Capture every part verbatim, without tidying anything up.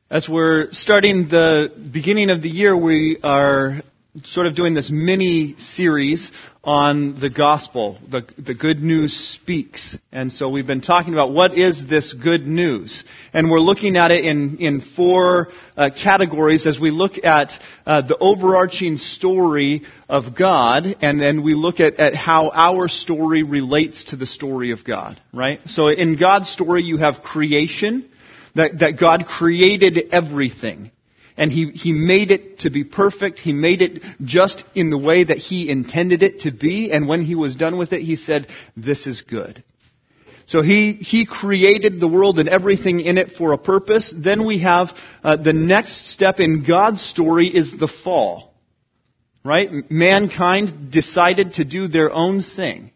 As we're starting the beginning of the year, we are sort of doing this mini-series on the gospel, the, the good news speaks. And so we've been talking about what is this good news. And we're looking at it in, in four uh, categories as we look at uh, the overarching story of God, and then we look at, at how our story relates to the story of God, right? So in God's story, you have creation. That, that God created everything. And he, he made it to be perfect. He made it just in the way that He intended it to be. And when He was done with it, He said, this is good. So He, he created the world and everything in it for a purpose. Then we have uh, the next step in God's story is the fall. Right? Mankind decided to do their own thing.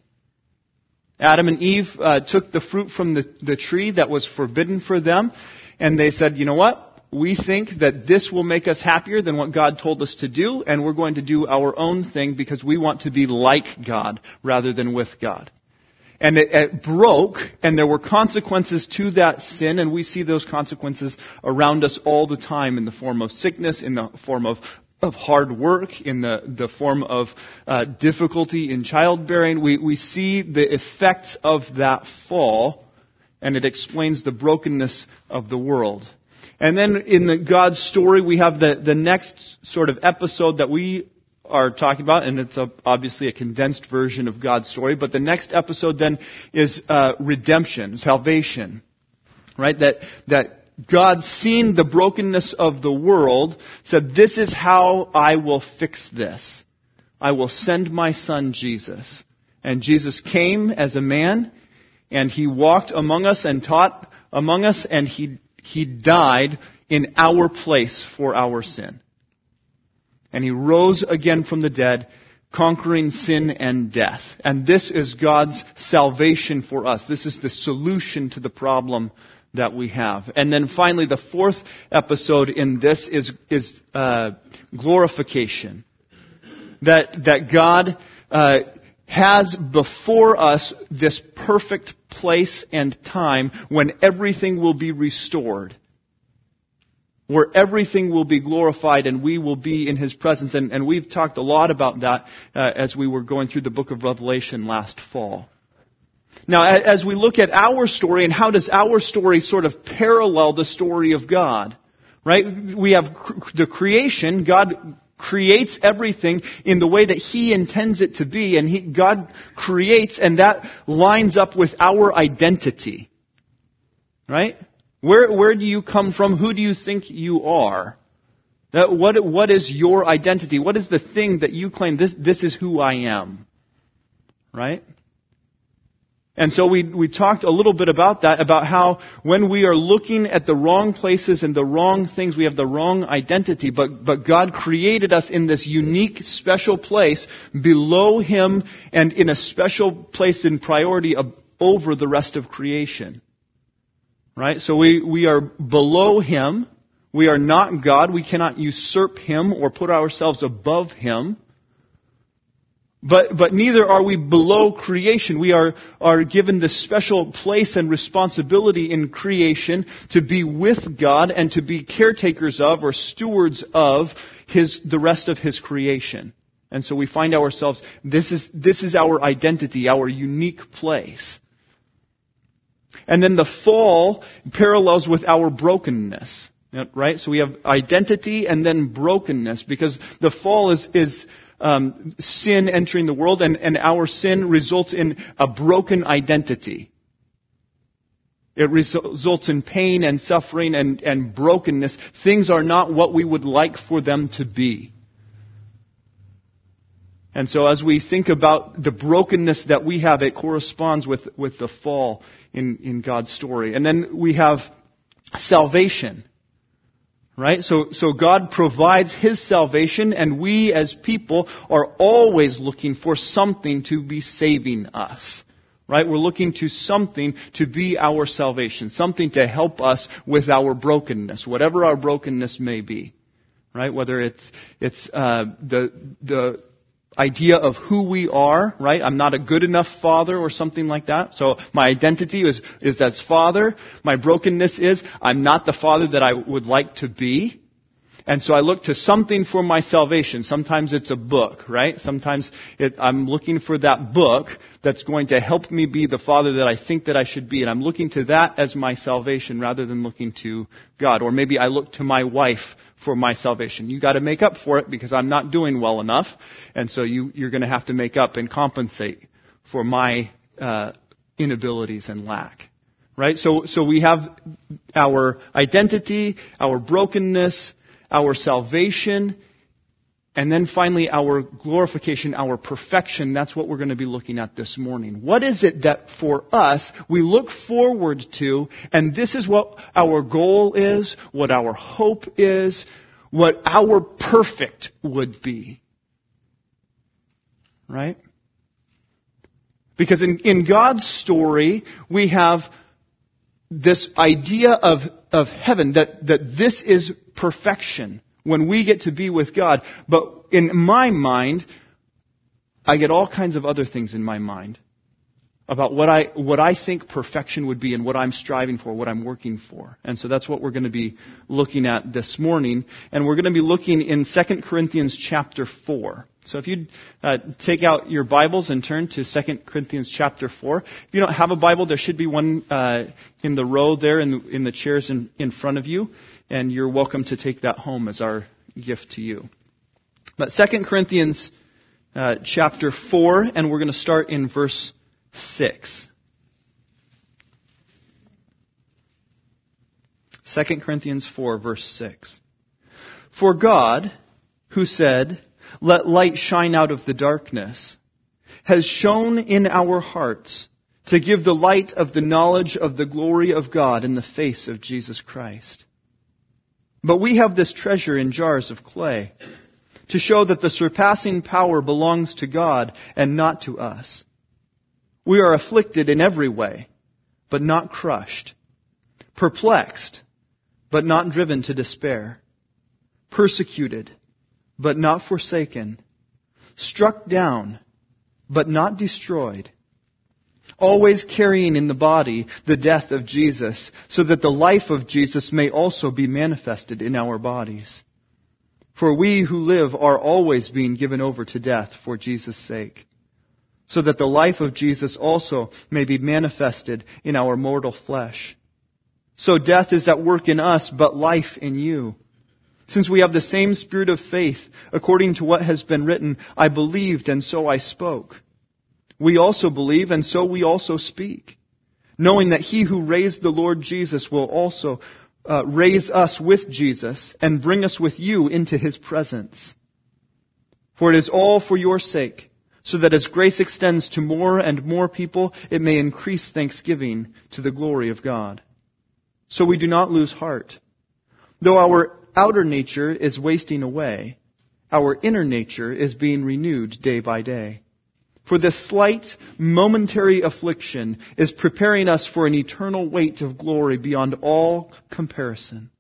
Adam and Eve uh, took the fruit from the, the tree that was forbidden for them, and they said, you know what? We think that this will make us happier than what God told us to do, and we're going to do our own thing because we want to be like God rather than with God. And it, it broke, and there were consequences to that sin, and we see those consequences around us all the time in the form of sickness, in the form of of hard work, in the, the form of uh, difficulty in childbearing. We, we see the effects of that fall, and it explains the brokenness of the world. And then in the God's story, we have the, the next sort of episode that we are talking about, and it's a, obviously a condensed version of God's story, but the next episode then is uh, redemption, salvation, right? That, that God, seeing the brokenness of the world, said, this is how I will fix this. I will send my Son, Jesus. And Jesus came as a man, and He walked among us and taught among us, and He, he died in our place for our sin. And He rose again from the dead, conquering sin and death. And this is God's salvation for us. This is the solution to the problem that we have. And then finally, the fourth episode in this is is uh, glorification. That that God uh, has before us this perfect place and time when everything will be restored, where everything will be glorified and we will be in His presence. And, and we've talked a lot about that uh, as we were going through the book of Revelation last fall. Now, as we look at our story, and how does our story sort of parallel the story of God, right? We have the creation. God creates everything in the way that He intends it to be, and he, God creates, and that lines up with our identity, right? Where, where do you come from? Who do you think you are? That, what, what is your identity? What is the thing that you claim, this, this is who I am, right? And so we we talked a little bit about that, about how when we are looking at the wrong places and the wrong things, we have the wrong identity. But but God created us in this unique, special place below Him and in a special place in priority over the rest of creation. Right? So we, we are below Him. We are not God. We cannot usurp Him or put ourselves above Him. But but neither are we below creation. We are, are given this special place and responsibility in creation to be with God and to be caretakers of or stewards of His the rest of His creation. And so we find ourselves, this is this is our identity, our unique place. And then the fall parallels with our brokenness. Right? So we have identity and then brokenness, because the fall is is Um, sin entering the world, and, and our sin results in a broken identity. It results in pain and suffering and, and brokenness. Things are not what we would like for them to be. And so as we think about the brokenness that we have, it corresponds with, with the fall in, in God's story. And then we have salvation. Right? So, so God provides His salvation, and we as people are always looking for something to be saving us. Right? We're looking to something to be our salvation, something to help us with our brokenness, whatever our brokenness may be. Right? Whether it's, it's, uh, the, the idea of who we are, right? I'm not a good enough father or something like that. So my identity is, is as father. My brokenness is I'm not the father that I would like to be. And so I look to something for my salvation. Sometimes it's a book, right? Sometimes it, I'm looking for that book that's going to help me be the father that I think that I should be. And I'm looking to that as my salvation rather than looking to God. Or maybe I look to my wife for my salvation. You got to make up for it because I'm not doing well enough. And so you, you're going to have to make up and compensate for my uh, inabilities and lack. Right? So, so we have our identity, our brokenness, our salvation, and then finally our glorification, our perfection. That's what we're going to be looking at this morning. What is it that for us we look forward to, and this is what our goal is, what our hope is, what our perfect would be. Right? Because in, in God's story, we have this idea of, of heaven, that, that this is perfection when we get to be with God. But in my mind, I get all kinds of other things in my mind about what I what I think perfection would be and what I'm striving for, what I'm working for. And so that's what we're going to be looking at this morning. And we're going to be looking in Second Corinthians chapter four. So if you uh, take out your Bibles and turn to Second Corinthians chapter four. If you don't have a Bible, there should be one uh, in the row there in the, in the chairs in, in front of you. And you're welcome to take that home as our gift to you. But Second Corinthians uh, chapter four, and we're going to start in verse six. Second Corinthians four, verse six. For God, who said, "Let light shine out of the darkness," has shone in our hearts to give the light of the knowledge of the glory of God in the face of Jesus Christ. But we have this treasure in jars of clay, to show that the surpassing power belongs to God and not to us. We are afflicted in every way, but not crushed, perplexed, but not driven to despair, persecuted, but not forsaken, struck down, but not destroyed, always carrying in the body the death of Jesus, so that the life of Jesus may also be manifested in our bodies. For we who live are always being given over to death for Jesus' sake, so that the life of Jesus also may be manifested in our mortal flesh. So death is at work in us, but life in you. Since we have the same spirit of faith, according to what has been written, I believed and so I spoke. We also believe, and so we also speak, knowing that He who raised the Lord Jesus will also uh, raise us with Jesus and bring us with you into His presence. For it is all for your sake, so that as grace extends to more and more people, it may increase thanksgiving to the glory of God. So we do not lose heart. Though our outer nature is wasting away, our inner nature is being renewed day by day. For this slight, momentary affliction is preparing us for an eternal weight of glory beyond all comparison.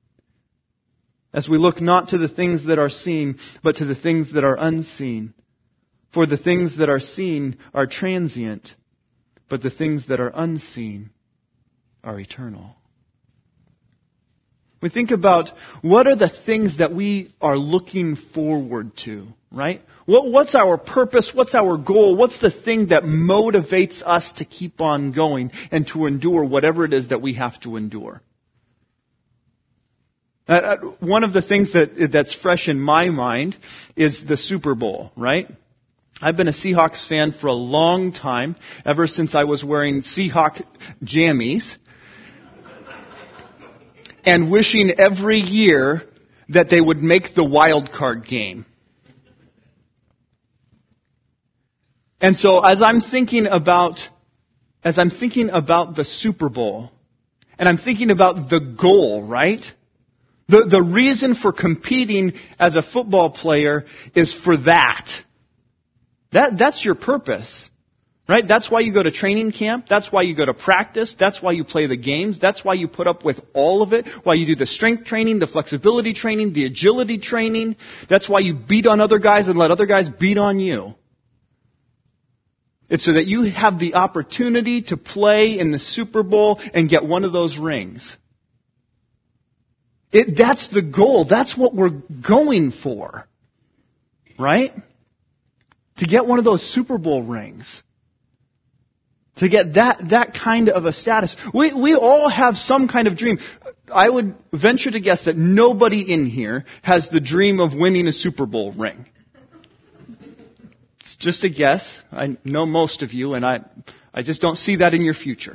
As we look not to the things that are seen, but to the things that are unseen. For the things that are seen are transient, but the things that are unseen are eternal. We think about what are the things that we are looking forward to, right? What, what's our purpose? What's our goal? What's the thing that motivates us to keep on going and to endure whatever it is that we have to endure? Uh, one of the things that that's fresh in my mind is the Super Bowl, right? I've been a Seahawks fan for a long time, ever since I was wearing Seahawk jammies, and wishing every year that they would make the wild card game. And so as I'm thinking about, as I'm thinking about the Super Bowl, and I'm thinking about the goal, right? The, the reason for competing as a football player is for that. That, that's your purpose. Right? That's why you go to training camp. That's why you go to practice. That's why you play the games. That's why you put up with all of it. Why you do the strength training, the flexibility training, the agility training. That's why you beat on other guys and let other guys beat on you. It's so that you have the opportunity to play in the Super Bowl and get one of those rings. It, that's the goal. That's what we're going for. Right? To get one of those Super Bowl rings. To get that, that kind of a status. We, we all have some kind of dream. I would venture to guess that nobody in here has the dream of winning a Super Bowl ring. It's just a guess. I know most of you, and I, I just don't see that in your future.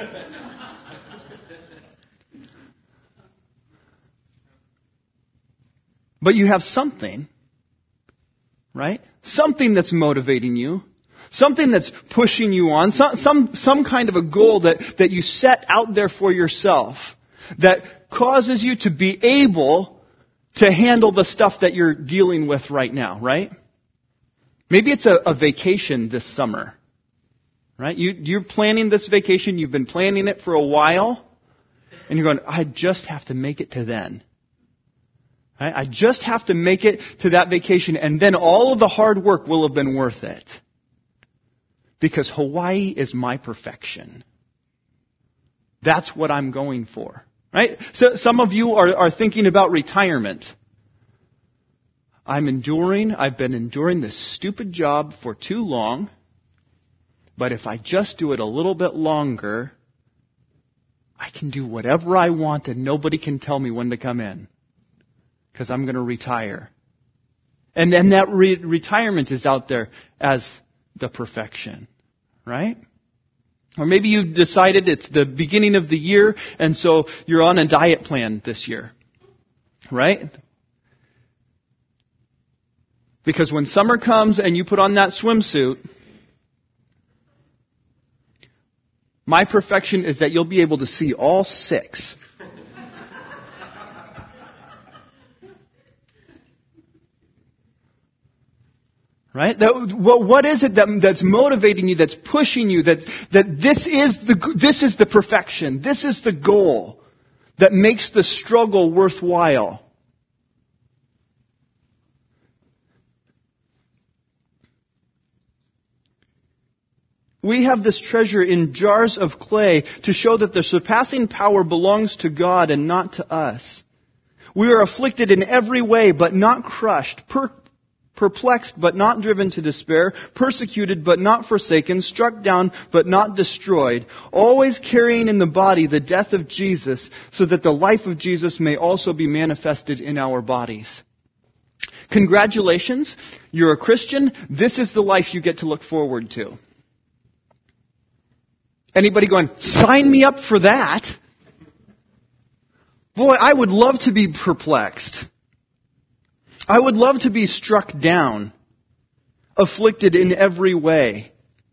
But you have something, right? Something that's motivating you. Something that's pushing you on. Some, some, some kind of a goal that, that you set out there for yourself that causes you to be able to handle the stuff that you're dealing with right now, right? Maybe it's a, a vacation this summer, right? You, you're planning this vacation. You've been planning it for a while. And you're going, I just have to make it to then. Right? I just have to make it to that vacation. And then all of the hard work will have been worth it. Because Hawaii is my perfection. That's what I'm going for. Right? So some of you are, are thinking about retirement. I'm enduring, I've been enduring this stupid job for too long. But if I just do it a little bit longer, I can do whatever I want and nobody can tell me when to come in. Because I'm going to retire. And then that re- retirement is out there as the perfection. Right? Or maybe you've decided it's the beginning of the year and so you're on a diet plan this year. Right? Because when summer comes and you put on that swimsuit, my perfection is that you'll be able to see all six. Right? That, what, what is it that, that's motivating you, that's pushing you, that, that this is the, this is the perfection, this is the goal that makes the struggle worthwhile? We have this treasure in jars of clay to show that the surpassing power belongs to God and not to us. We are afflicted in every way, but not crushed, per- perplexed, but not driven to despair, persecuted, but not forsaken, struck down, but not destroyed, always carrying in the body the death of Jesus, so that the life of Jesus may also be manifested in our bodies. Congratulations, you're a Christian. This is the life you get to look forward to. Anybody going, sign me up for that? Boy, I would love to be perplexed. I would love to be struck down, afflicted in every way,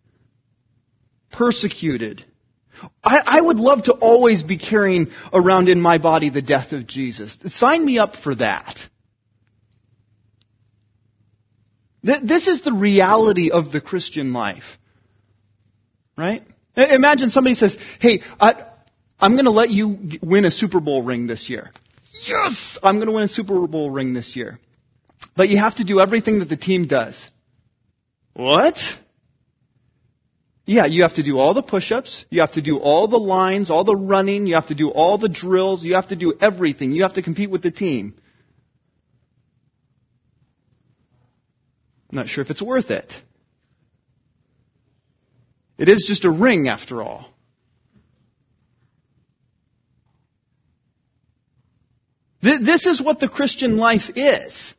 persecuted. I, I would love to always be carrying around in my body the death of Jesus. Sign me up for that. Th- this is the reality of the Christian life. Right? Imagine somebody says, hey, I, I'm going to let you win a Super Bowl ring this year. Yes! I'm going to win a Super Bowl ring this year. But you have to do everything that the team does. What? Yeah, you have to do all the push-ups. You have to do all the lines, all the running. You have to do all the drills. You have to do everything. You have to compete with the team. I'm not sure if it's worth it. It is just a ring after all. This is what the Christian life is.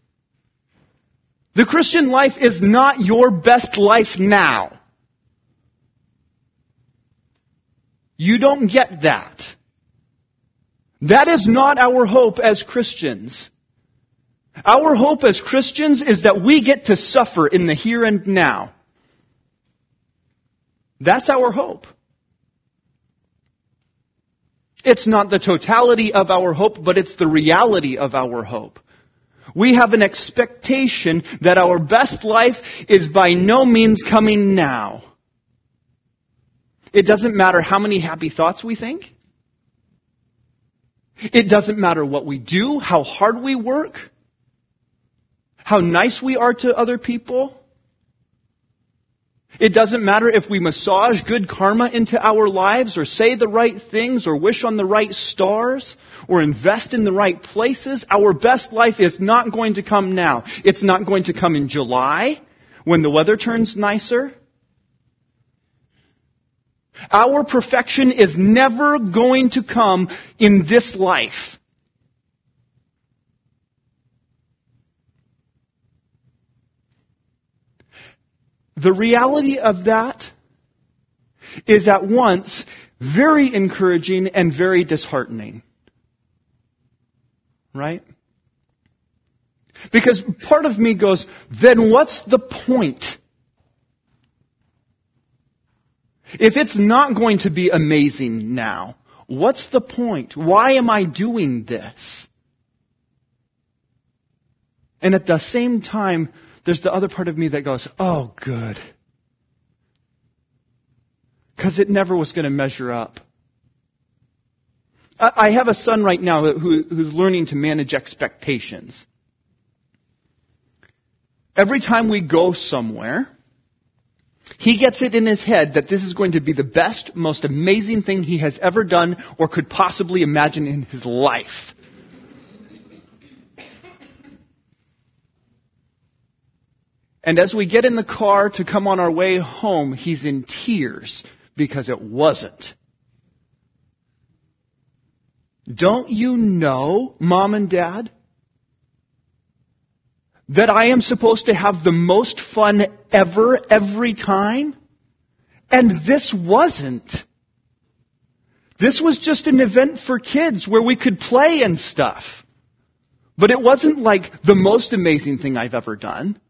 The Christian life is not your best life now. You don't get that. That is not our hope as Christians. Our hope as Christians is that we get to suffer in the here and now. That's our hope. It's not the totality of our hope, but it's the reality of our hope. We have an expectation that our best life is by no means coming now. It doesn't matter how many happy thoughts we think. It doesn't matter what we do, how hard we work, how nice we are to other people. It doesn't matter if we massage good karma into our lives or say the right things or wish on the right stars or invest in the right places. Our best life is not going to come now. It's not going to come in July when the weather turns nicer. Our perfection is never going to come in this life. The reality of that is at once very encouraging and very disheartening. Right? Because part of me goes, then what's the point? If it's not going to be amazing now, what's the point? Why am I doing this? And at the same time, there's the other part of me that goes, oh, good. Because it never was going to measure up. I have a son right now who, who's learning to manage expectations. Every time we go somewhere, he gets it in his head that this is going to be the best, most amazing thing he has ever done or could possibly imagine in his life. And as we get in the car to come on our way home, he's in tears because it wasn't. Don't you know, Mom and Dad, that I am supposed to have the most fun ever, every time? And this wasn't. This was just an event for kids where we could play and stuff. But it wasn't like the most amazing thing I've ever done.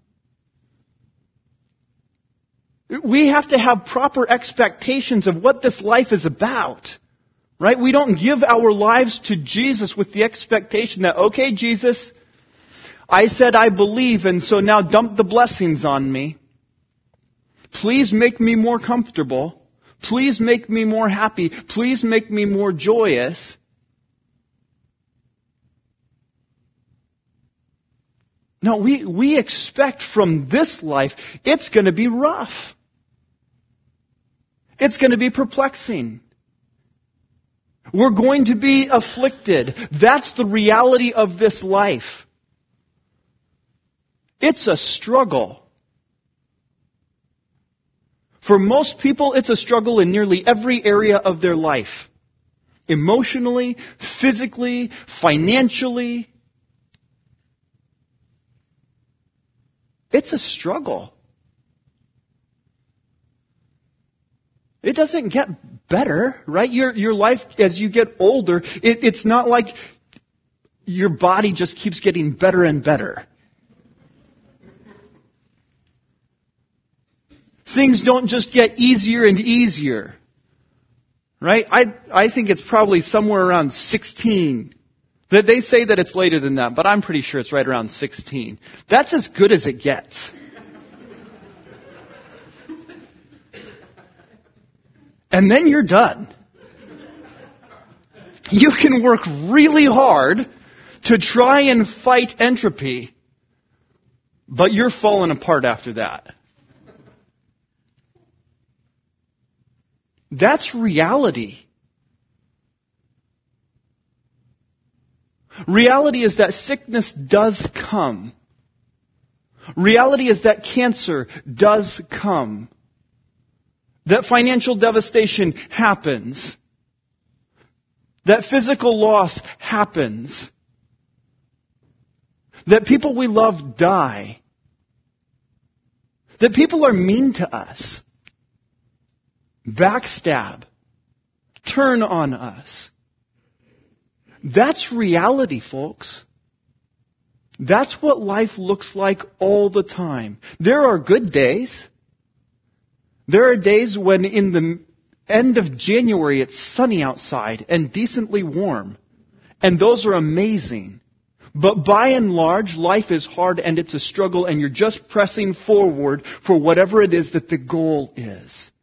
We have to have proper expectations of what this life is about. Right? We don't give our lives to Jesus with the expectation that, okay, Jesus, I said I believe, and so now dump the blessings on me. Please make me more comfortable. Please make me more happy. Please make me more joyous. No, we, we expect from this life, it's going to be rough. It's going to be perplexing. We're going to be afflicted. That's the reality of this life. It's a struggle. For most people, it's a struggle in nearly every area of their life. Emotionally, physically, financially. It's a struggle. It doesn't get better, right? Your your life, as you get older, it, it's not like your body just keeps getting better and better. Things don't just get easier and easier, right? I I think it's probably somewhere around sixteen. That they say that it's later than that, but I'm pretty sure it's right around sixteen. That's as good as it gets. And then you're done. You can work really hard to try and fight entropy, but you're falling apart after that. That's reality. Reality is that sickness does come. Reality is that cancer does come. That financial devastation happens. That physical loss happens. That people we love die. That people are mean to us. Backstab. Turn on us. That's reality, folks. That's what life looks like all the time. There are good days. There are days when in the end of January it's sunny outside and decently warm. And those are amazing. But by and large, life is hard and it's a struggle and you're just pressing forward for whatever it is that the goal is.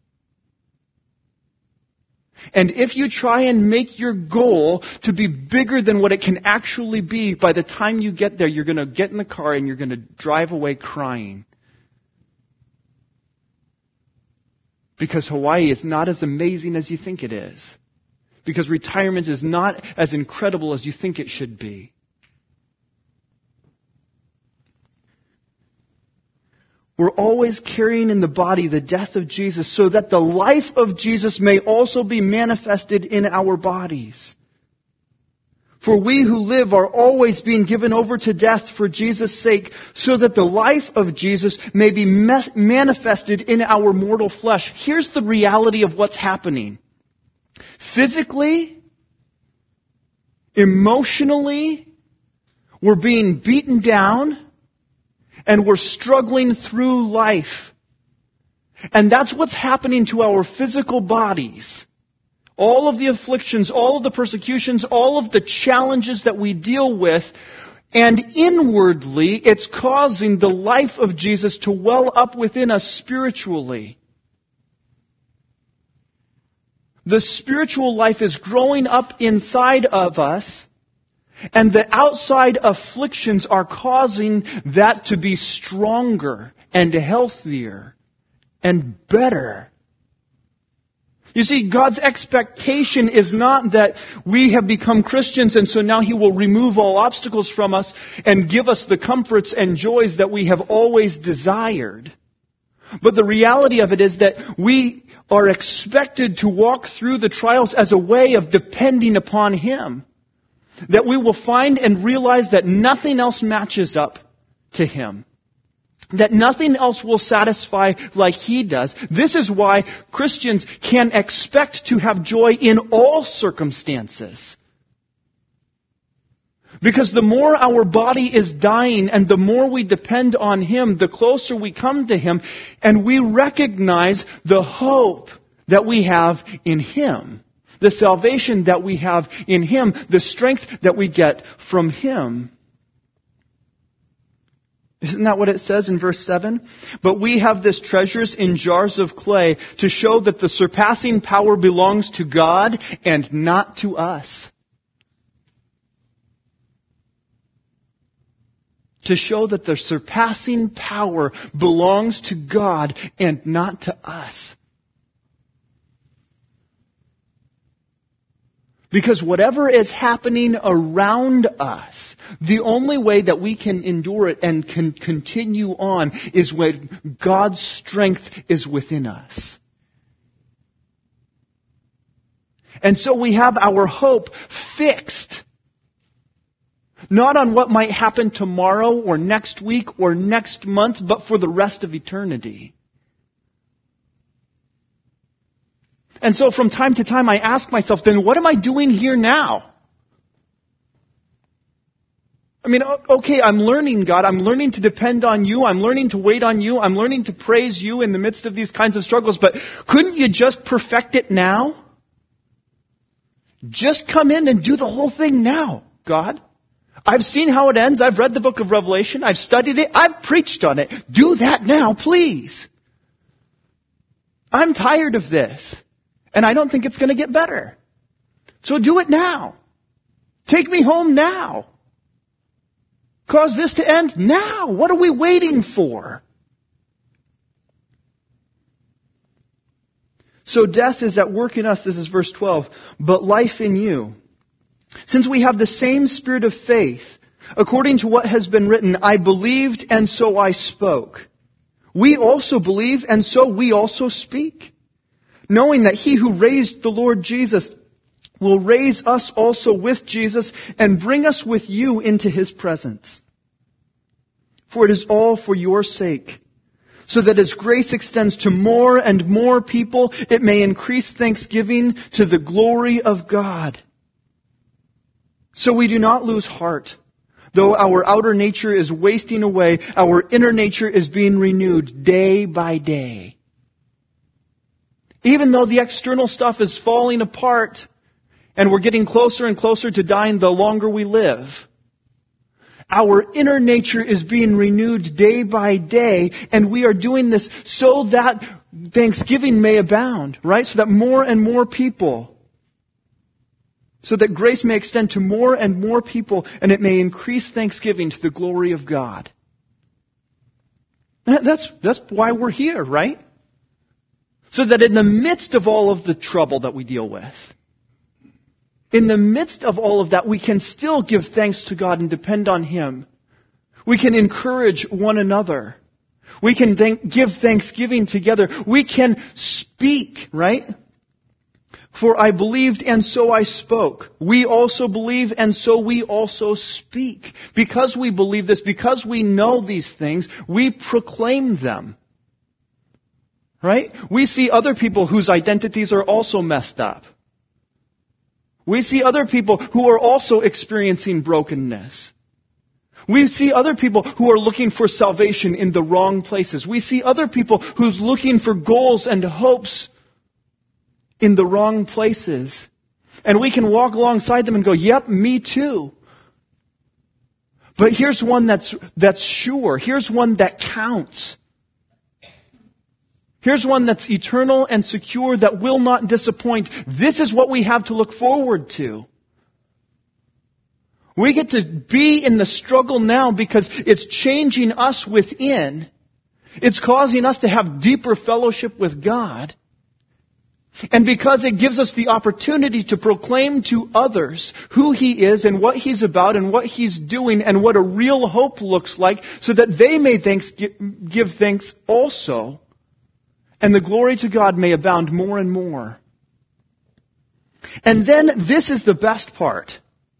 And if you try and make your goal to be bigger than what it can actually be, by the time you get there, you're going to get in the car and you're going to drive away crying. Because Hawaii is not as amazing as you think it is. Because retirement is not as incredible as you think it should be. We're always carrying in the body the death of Jesus so that the life of Jesus may also be manifested in our bodies. For we who live are always being given over to death for Jesus' sake, so that the life of Jesus may be mes- manifested in our mortal flesh. Here's the reality of what's happening. Physically, emotionally, we're being beaten down, and we're struggling through life. And that's what's happening to our physical bodies. All of the afflictions, all of the persecutions, all of the challenges that we deal with, and inwardly, it's causing the life of Jesus to well up within us spiritually. The spiritual life is growing up inside of us, and the outside afflictions are causing that to be stronger and healthier and better. You see, God's expectation is not that we have become Christians and so now He will remove all obstacles from us and give us the comforts and joys that we have always desired. But the reality of it is that we are expected to walk through the trials as a way of depending upon Him. That we will find and realize that nothing else matches up to Him. That nothing else will satisfy like He does. This is why Christians can expect to have joy in all circumstances. Because the more our body is dying and the more we depend on Him, the closer we come to Him, and we recognize the hope that we have in Him. The salvation that we have in Him, the strength that we get from Him. Isn't that what it says in verse seven? But we have this treasures in jars of clay to show that the surpassing power belongs to God and not to us. To show that the surpassing power belongs to God and not to us. Because whatever is happening around us, the only way that we can endure it and can continue on is when God's strength is within us. And so we have our hope fixed. Not on what might happen tomorrow or next week or next month, but for the rest of eternity. And so from time to time I ask myself, then what am I doing here now? I mean, okay, I'm learning, God. I'm learning to depend on You. I'm learning to wait on You. I'm learning to praise You in the midst of these kinds of struggles. But couldn't You just perfect it now? Just come in and do the whole thing now, God. I've seen how it ends. I've read the book of Revelation. I've studied it. I've preached on it. Do that now, please. I'm tired of this. And I don't think it's going to get better. So do it now. Take me home now. Cause this to end now. What are we waiting for? So death is at work in us, this is verse twelve, but life in you. Since we have the same spirit of faith, according to what has been written, I believed and so I spoke. We also believe and so we also speak. Knowing that He who raised the Lord Jesus will raise us also with Jesus and bring us with You into His presence. For it is all for your sake, so that as grace extends to more and more people, it may increase thanksgiving to the glory of God. So we do not lose heart. Though our outer nature is wasting away, our inner nature is being renewed day by day. Even though the external stuff is falling apart and we're getting closer and closer to dying the longer we live, our inner nature is being renewed day by day, and we are doing this so that thanksgiving may abound, right? So that more and more people, so that grace may extend to more and more people, and it may increase thanksgiving to the glory of God. That's, that's why we're here, right? So that in the midst of all of the trouble that we deal with, in the midst of all of that, we can still give thanks to God and depend on Him. We can encourage one another. We can thank, give thanksgiving together. We can speak, right? For I believed and so I spoke. We also believe and so we also speak. Because we believe this, because we know these things, we proclaim them. Right? We see other people whose identities are also messed up. We see other people who are also experiencing brokenness. We see other people who are looking for salvation in the wrong places. We see other people who's looking for goals and hopes in the wrong places. And we can walk alongside them and go, yep, me too. But here's one that's, that's sure. Here's one that counts. Here's one that's eternal and secure, that will not disappoint. This is what we have to look forward to. We get to be in the struggle now because it's changing us within. It's causing us to have deeper fellowship with God. And because it gives us the opportunity to proclaim to others who He is and what He's about and what He's doing and what a real hope looks like, so that they may thanks, give thanks also. And the glory to God may abound more and more. And then this is the best part.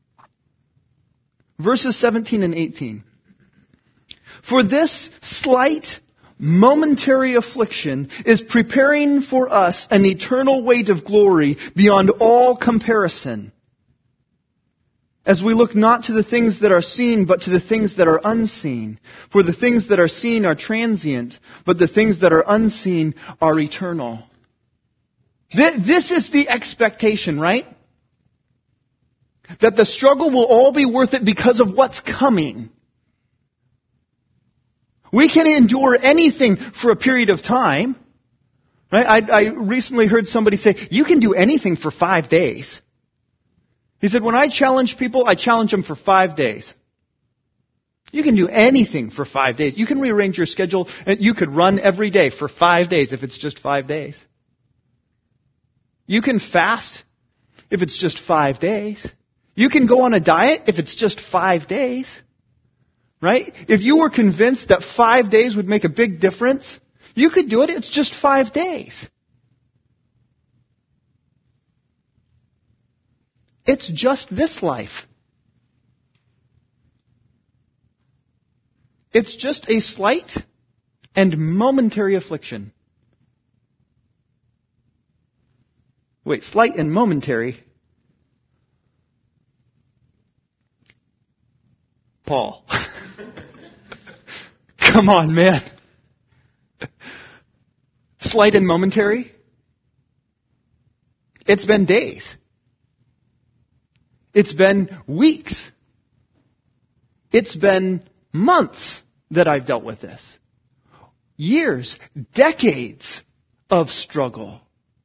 Verses seventeen and eighteen. For this slight, momentary affliction is preparing for us an eternal weight of glory beyond all comparison, as we look not to the things that are seen, but to the things that are unseen. For the things that are seen are transient, but the things that are unseen are eternal. This is the expectation, right? That the struggle will all be worth it because of what's coming. We can endure anything for a period of time. Right? I, I recently heard somebody say, you can do anything for five days. He said, when I challenge people, I challenge them for five days. You can do anything for five days. You can rearrange your schedule, and you could run every day for five days if it's just five days. You can fast if it's just five days. You can go on a diet if it's just five days. Right? If you were convinced that five days would make a big difference, you could do it. It's just five days. It's just this life. It's just a slight and momentary affliction. Wait, slight and momentary? Paul. Come on, man. Slight and momentary? It's been days. It's been weeks. It's been months that I've dealt with this. Years, decades of struggle.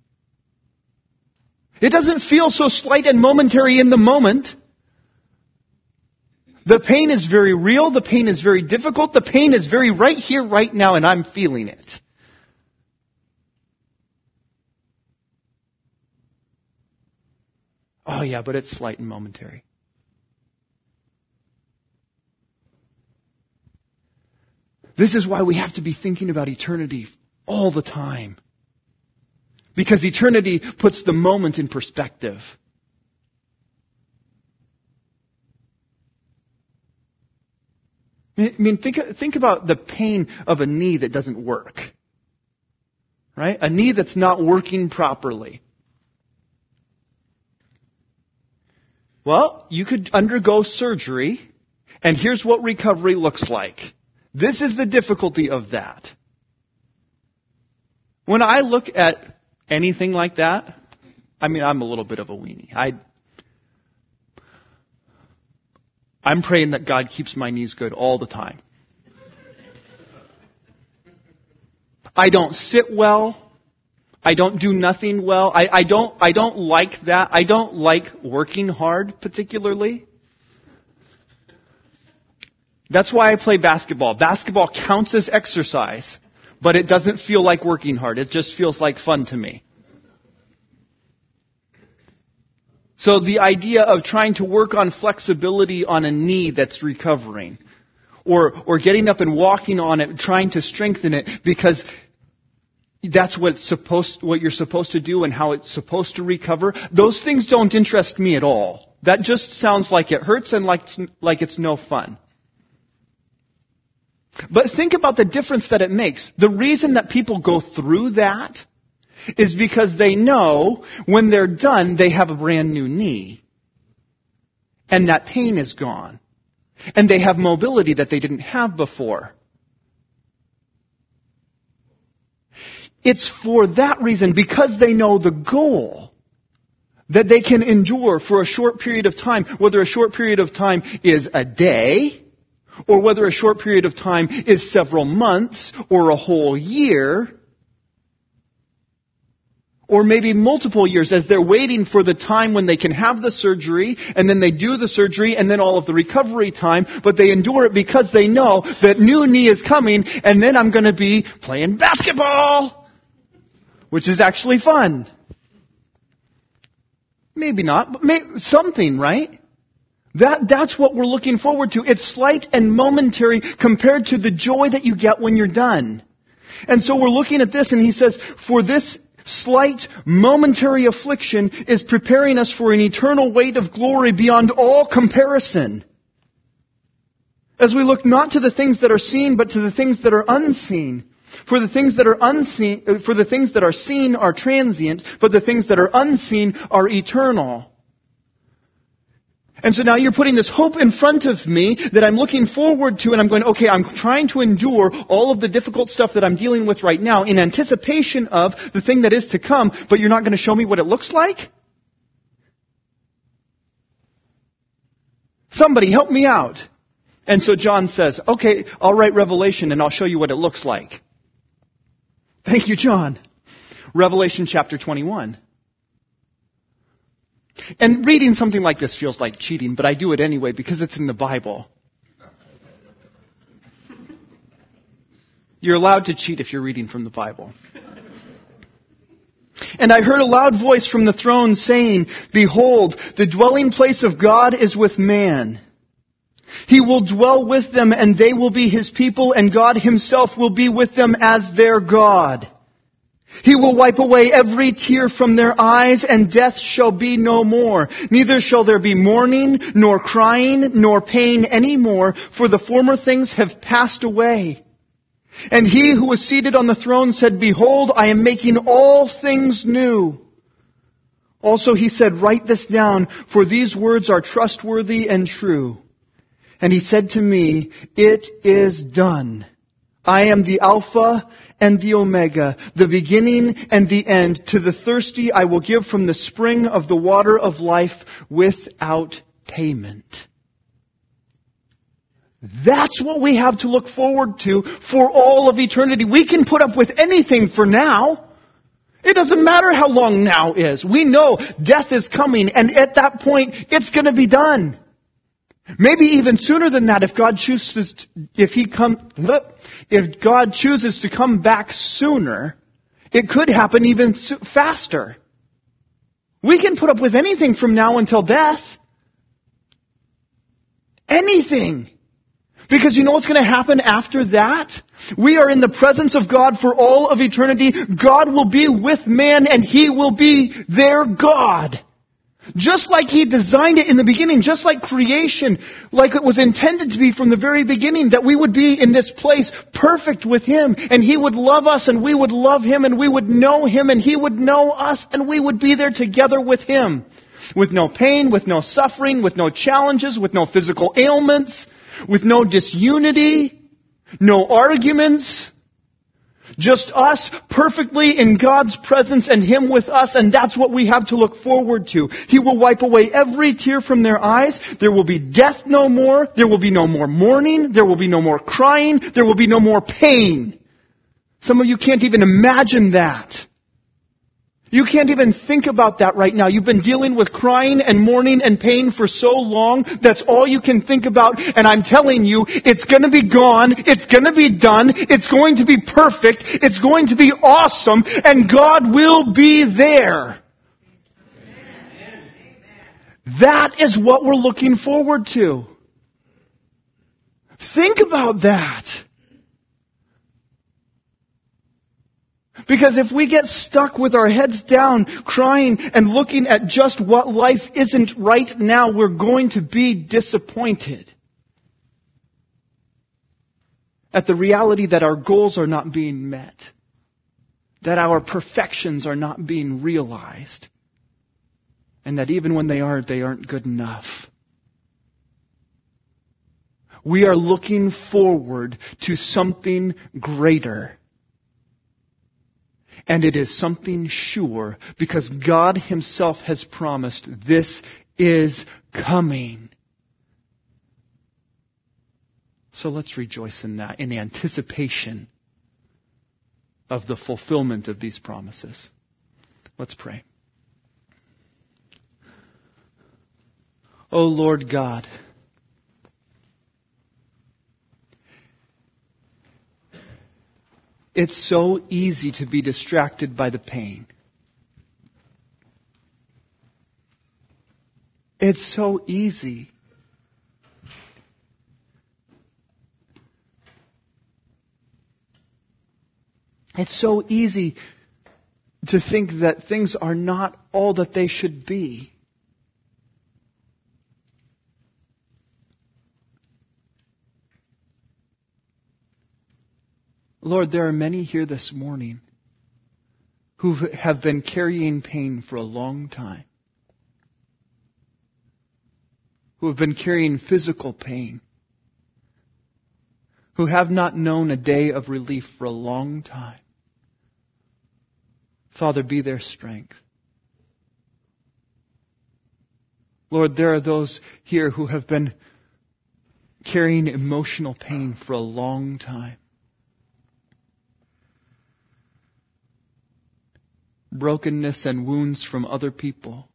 It doesn't feel so slight and momentary in the moment. The pain is very real. The pain is very difficult. The pain is very right here, right now, and I'm feeling it. Oh yeah, but it's slight and momentary. This is why we have to be thinking about eternity all the time. Because eternity puts the moment in perspective. I mean, think, think about the pain of a knee that doesn't work. Right? A knee that's not working properly. Well, you could undergo surgery, and here's what recovery looks like. This is the difficulty of that. When I look at anything like that, I mean, I'm a little bit of a weenie. I, I'm praying that God keeps my knees good all the time. I don't sit well. I don't do nothing well. I, I don't, I don't like that. I don't like working hard particularly. That's why I play basketball. Basketball counts as exercise. but it doesn't feel like working hard. It just feels like fun to me. So the idea of trying to work on flexibility on a knee that's recovering, or or getting up and walking on it, trying to strengthen it because that's what it's supposed what you're supposed to do and how it's supposed to recover, those things don't interest me at all. That just sounds like it hurts and like like it's no fun. But think about the difference that it makes. The reason that people go through that is because they know when they're done, they have a brand new knee. And that pain is gone. And they have mobility that they didn't have before. It's for that reason, because they know the goal, that they can endure for a short period of time, whether a short period of time is a day, or whether a short period of time is several months, or a whole year, or maybe multiple years as they're waiting for the time when they can have the surgery, and then they do the surgery, and then all of the recovery time, but they endure it because they know that new knee is coming, and then I'm going to be playing basketball, which is actually fun. Maybe not, but maybe something, right? That, that's what we're looking forward to. It's slight and momentary compared to the joy that you get when you're done. And so we're looking at this, and he says, for this slight, momentary affliction is preparing us for an eternal weight of glory beyond all comparison. As we look not to the things that are seen, but to the things that are unseen. For the things that are unseen, for the things that are seen are transient, but the things that are unseen are eternal. And so now you're putting this hope in front of me that I'm looking forward to, and I'm going, okay, I'm trying to endure all of the difficult stuff that I'm dealing with right now in anticipation of the thing that is to come, but you're not going to show me what it looks like? Somebody help me out. And so John says, okay, I'll write Revelation and I'll show you what it looks like. Thank you, John. Revelation chapter twenty-one. And reading something like this feels like cheating, but I do it anyway because it's in the Bible. You're allowed to cheat if you're reading from the Bible. And I heard a loud voice from the throne saying, behold, the dwelling place of God is with man. He will dwell with them, and they will be His people, and God Himself will be with them as their God. He will wipe away every tear from their eyes, and death shall be no more. Neither shall there be mourning, nor crying, nor pain any more, for the former things have passed away. And He who was seated on the throne said, behold, I am making all things new. Also He said, write this down, for these words are trustworthy and true. And He said to me, it is done. I am the Alpha and the Omega, the beginning and the end. To the thirsty I will give from the spring of the water of life without payment. That's what we have to look forward to for all of eternity. We can put up with anything for now. It doesn't matter how long now is. We know death is coming, and at that point, it's going to be done. Maybe even sooner than that, if God chooses, to, if He come, if God chooses to come back sooner, it could happen even faster. We can put up with anything from now until death. Anything. Because you know what's going to happen after that? We are in the presence of God for all of eternity. God will be with man, and He will be their God. Just like He designed it in the beginning, just like creation, like it was intended to be from the very beginning, that we would be in this place perfect with Him, and He would love us, and we would love Him, and we would know Him, and He would know us, and we would be there together with Him. With no pain, with no suffering, with no challenges, with no physical ailments, with no disunity, no arguments. Just us perfectly in God's presence and Him with us, and that's what we have to look forward to. He will wipe away every tear from their eyes. There will be death no more. There will be no more mourning. There will be no more crying. There will be no more pain. Some of you can't even imagine that. You can't even think about that right now. You've been dealing with crying and mourning and pain for so long. That's all you can think about. And I'm telling you, it's going to be gone. It's going to be done. It's going to be perfect. It's going to be awesome. And God will be there. That is what we're looking forward to. Think about that. Because if we get stuck with our heads down, crying and looking at just what life isn't right now, we're going to be disappointed at the reality that our goals are not being met, that our perfections are not being realized, and that even when they are, they aren't good enough. We are looking forward to something greater. And it is something sure because God Himself has promised this is coming. So let's rejoice in that, in the anticipation of the fulfillment of these promises. Let's pray. O Lord God, it's so easy to be distracted by the pain. It's so easy. It's so easy to think that things are not all that they should be. Lord, there are many here this morning who have been carrying pain for a long time, who have been carrying physical pain, who have not known a day of relief for a long time. Father, be their strength. Lord, there are those here who have been carrying emotional pain for a long time. Brokenness and wounds from other people.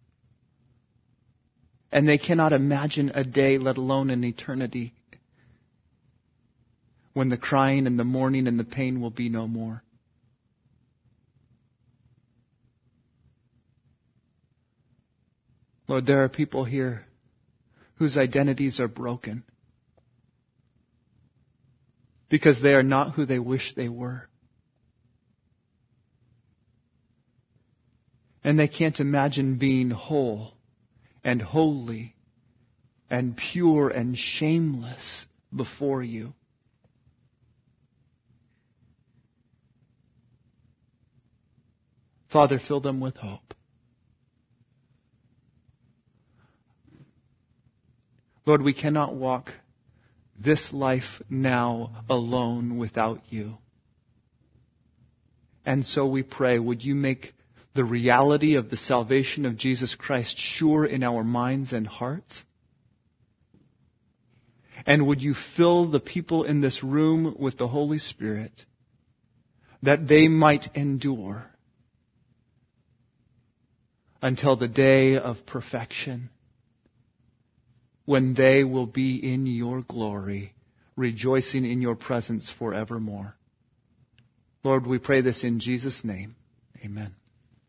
And they cannot imagine a day, let alone an eternity, when the crying and the mourning and the pain will be no more. Lord, there are people here whose identities are broken because they are not who they wish they were. And they can't imagine being whole and holy and pure and shameless before you. Father, fill them with hope. Lord, we cannot walk this life now alone without you. And so we pray, would you make the reality of the salvation of Jesus Christ sure in our minds and hearts? And would you fill the people in this room with the Holy Spirit that they might endure until the day of perfection, when they will be in your glory, rejoicing in your presence forevermore. Lord, we pray this in Jesus' name. Amen.